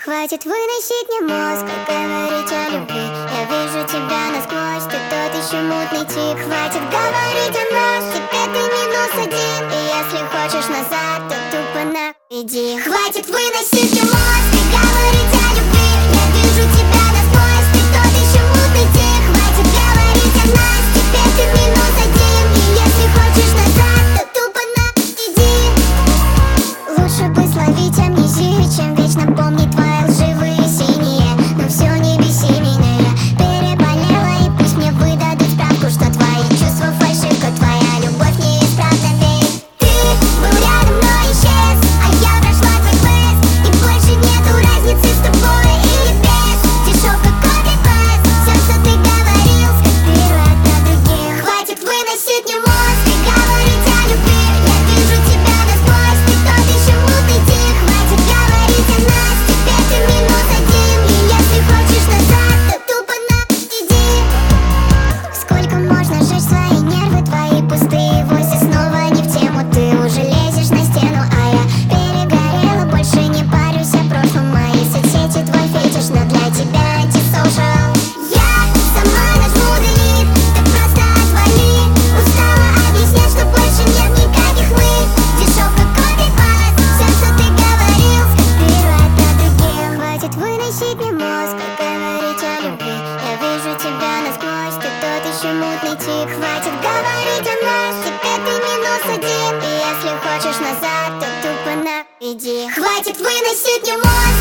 Хватит выносить мне мозг, говорить о любви. Я вижу тебя насквозь, ты тот еще мутный тип. Хватит говорить о нас, теперь ты -1. И если хочешь назад, то тупо на иди. Хватит выносить мне мозг и говорить о любви. Я вижу тебя насквозь, ты тот еще мутный тип. Хватит говорить о нас, теперь ты -1. И если хочешь назад, то тупо на иди. Лучше бы словить амнезию, чем вечно помнить твои лживые синие. Но все не беси меня, я переболела, и пусть мне выдадут справку, что твои чувства фальшивка, твоя любовь неисправна. Ведь ты был рядом, но исчез, а я прошла твой квест. И больше нету разницы с тобой или без. Дешевка копипаст, все, что ты говорил, скопируй от других. Хватит выносить мне мозг и говорить о любви. Я вижу тебя насквозь, ты тот еще мутный тип. Хватит говорить о нас, теперь ты -1. И если хочешь назад, то тупо на иди. Сколько можно жечь свои нервы, твои пустые войсы снова не в тему. Ты уже лезешь на стену, а я перегорела, больше не парюсь о прошлом. Мои соцсети твой фетиш, но для тебя антисоушал. Я сама нажму delete, ты просто отвали. Устала объяснять, что больше нет никаких мы. Дешевка копипаст, все, что ты говорил, скопируй от других. Хватит выносить мне мозг, говорить о любви. Я вижу тебя насквозь, ты тот еще мутный тип. Хватит говорить о нас, теперь ты -1. И если хочешь назад, то тупо на иди. Хватит выносить мне мозг.